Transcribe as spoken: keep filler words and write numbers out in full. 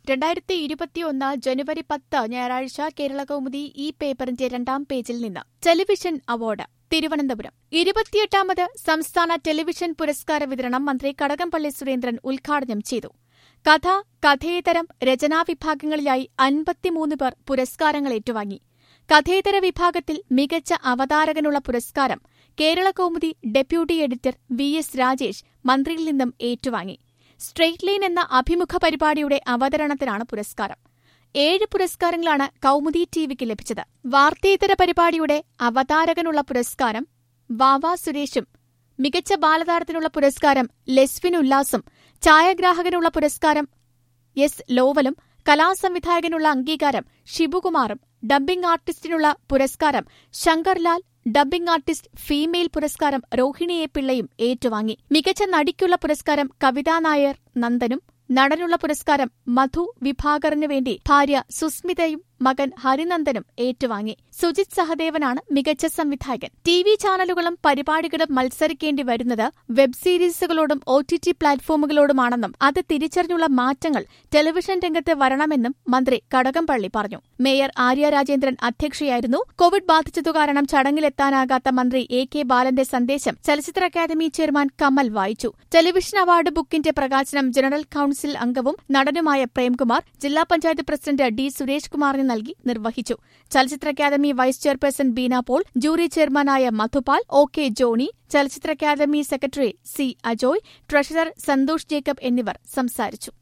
രണ്ടായിരത്തി ഇരുപത്തിയൊന്ന് ജനുവരി പത്ത് ഞായറാഴ്ച കേരളകൗമുദി ഈ പേപ്പറിന്റെ രണ്ടാം പേജിൽ നിന്ന് ടെലിവിഷൻ അവാർഡ് തിരുവനന്തപുരം ഇരുപത്തിയെട്ടാമത് സംസ്ഥാന ടെലിവിഷൻ പുരസ്കാര വിതരണം മന്ത്രി കടകംപള്ളി സുരേന്ദ്രൻ ഉദ്ഘാടനം ചെയ്തു. കഥ, കഥേതരം, രചനാവിഭാഗങ്ങളിലായി അൻപത്തിമൂന്ന് പേർ പുരസ്കാരങ്ങൾ ഏറ്റുവാങ്ങി. കഥേതര വിഭാഗത്തിൽ മികച്ച അവതാരകനുള്ള പുരസ്കാരം Keralakaumudi deputy editor V S Rajesh മന്ത്രിയിൽ നിന്നും ഏറ്റുവാങ്ങി. സ്ട്രെയിറ്റ് ലൈൻ എന്ന അഭിമുഖ പരിപാടിയുടെ അവതരണത്തിനാണ് പുരസ്കാരം. ഏഴ് പുരസ്കാരങ്ങളാണ് കൗമുദി ടിവിക്ക് ലഭിച്ചത്. വാർത്തേതര പരിപാടിയുടെ അവതാരകനുള്ള പുരസ്കാരം വാവ സുരേഷും, മികച്ച ബാലതാരത്തിനുള്ള പുരസ്കാരം ലെസ്വിൻ ഉല്ലാസും, ഛായാഗ്രാഹകനുള്ള പുരസ്കാരം എസ് ലോവലും, കലാസംവിധായകനുള്ള അംഗീകാരം ഷിബുകുമാറും, ഡബ്ബിംഗ് ആർട്ടിസ്റ്റിനുള്ള പുരസ്കാരം ശങ്കർലാൽ, ഡബ്ബിംഗ് ആർട്ടിസ്റ്റ് ഫീമെയിൽ പുരസ്കാരം രോഹിണി എ പിള്ളയും ഏറ്റുവാങ്ങി. മികച്ച നടിക്കുള്ള പുരസ്കാരം കവിതാ നായർ നന്ദനും, നടനുള്ള പുരസ്കാരം മധു വിഭാകറിനു വേണ്ടി ഭാര്യ സുസ്മിതയും മകൻ ഹരിനന്ദനും ഏറ്റുവാങ്ങി. സുജിത് സഹദേവനാണ് മികച്ച സംവിധായകൻ. ടി വി ചാനലുകളും പരിപാടികളും മത്സരിക്കേണ്ടി വരുന്നത് വെബ് സീരീസുകളോടും ഒ ടി ടി പ്ലാറ്റ്ഫോമുകളോടുമാണെന്നും അത് തിരിച്ചറിഞ്ഞുള്ള മാറ്റങ്ങൾ ടെലിവിഷൻ രംഗത്ത് വരണമെന്നും മന്ത്രി കടകംപള്ളി പറഞ്ഞു. മേയർ ആര്യ രാജേന്ദ്രൻ അധ്യക്ഷയായിരുന്നു. കോവിഡ് ബാധിച്ചതു കാരണം ചടങ്ങിലെത്താനാകാത്ത മന്ത്രി എ കെ ബാലന്റെ സന്ദേശം ചലച്ചിത്ര അക്കാദമി ചെയർമാൻ കമൽ വായിച്ചു. ടെലിവിഷൻ അവാർഡ് ബുക്കിന്റെ പ്രകാശനം ജനറൽ കൌൺസിൽ അംഗവും നടനുമായ പ്രേംകുമാർ ജില്ലാ പഞ്ചായത്ത് പ്രസിഡന്റ് ഡി സുരേഷ് കുമാറിന് നൽകി നിർവഹിച്ചു. ചലച്ചിത്ര academy vice chairperson Beena Paul, jury ചെയർമാനായ മധുപാൽ, ഒ കെ ജോണി, ചലച്ചിത്ര academy secretary C Ajoy, treasurer Santhosh Jacob എന്നിവർ സംസാരിച്ചു.